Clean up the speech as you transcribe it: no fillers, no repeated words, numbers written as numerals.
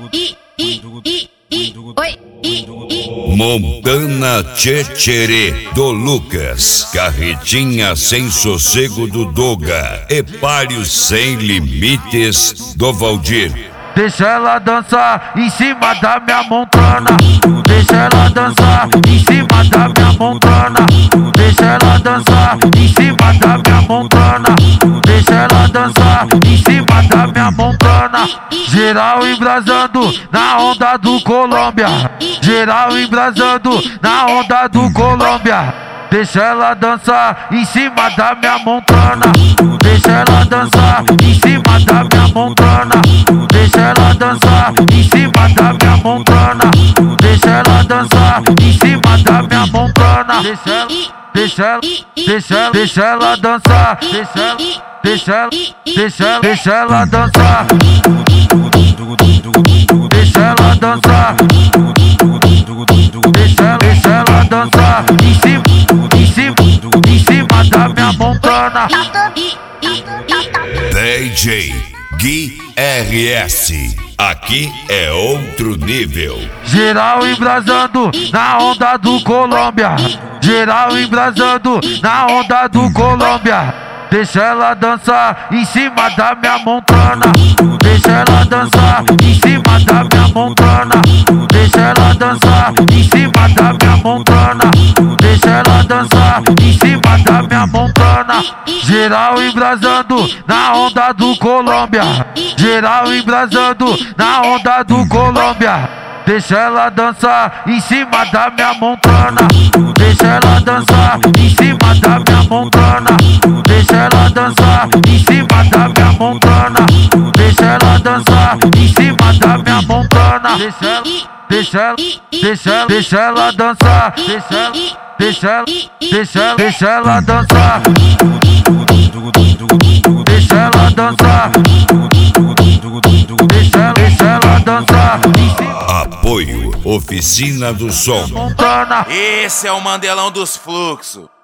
Montana Tchetcherê do Lucas, Carretinha Sem Sossego do Doga, Epários Sem Limites do Valdir. Deixa ela dançar em cima da minha montana. Deixa ela dançar em cima da minha montana. Deixa ela dançar em cima da minha montana. Deixa ela dançar em cima da minha montana. Geral embrasando na onda do Colômbia. Geral embrasando na onda do Colômbia. Deixa ela dançar em cima da minha montana. Deixa ela dançar em cima da minha montana. Deixa ela dançar em cima da minha montana. Deixa ela dançar em cima da minha montana. Deixa ela dançar. Deixa ela dançar. Deixa ela dançar. Deixa ela dançar em cima da minha montana. DJ Gui RS, aqui é outro nível. Geral embrasando na onda do Colômbia. Geral embrasando na onda do Colômbia. Deixa ela dançar em cima da minha montana. Deixa ela dançar em cima da minha montana. Deixa ela dançar em cima da minha montana. Deixa ela dançar em cima da minha montana. Geral embrasando na onda do Colômbia. Geral embrasando na onda do Colômbia. Deixa ela dançar em cima da minha montana. Deixa ela dançar em cima da minha montana. Deixa ela dançar em cima da minha montana. Deixa ela dançar em cima da minha montana. Deixa ela dançar. Deixa ela dançar. Deixa ela dançar. Deixa ela dançar em cima. Apoio Oficina do Som. Montana. Esse é o Mandelão dos Fluxos.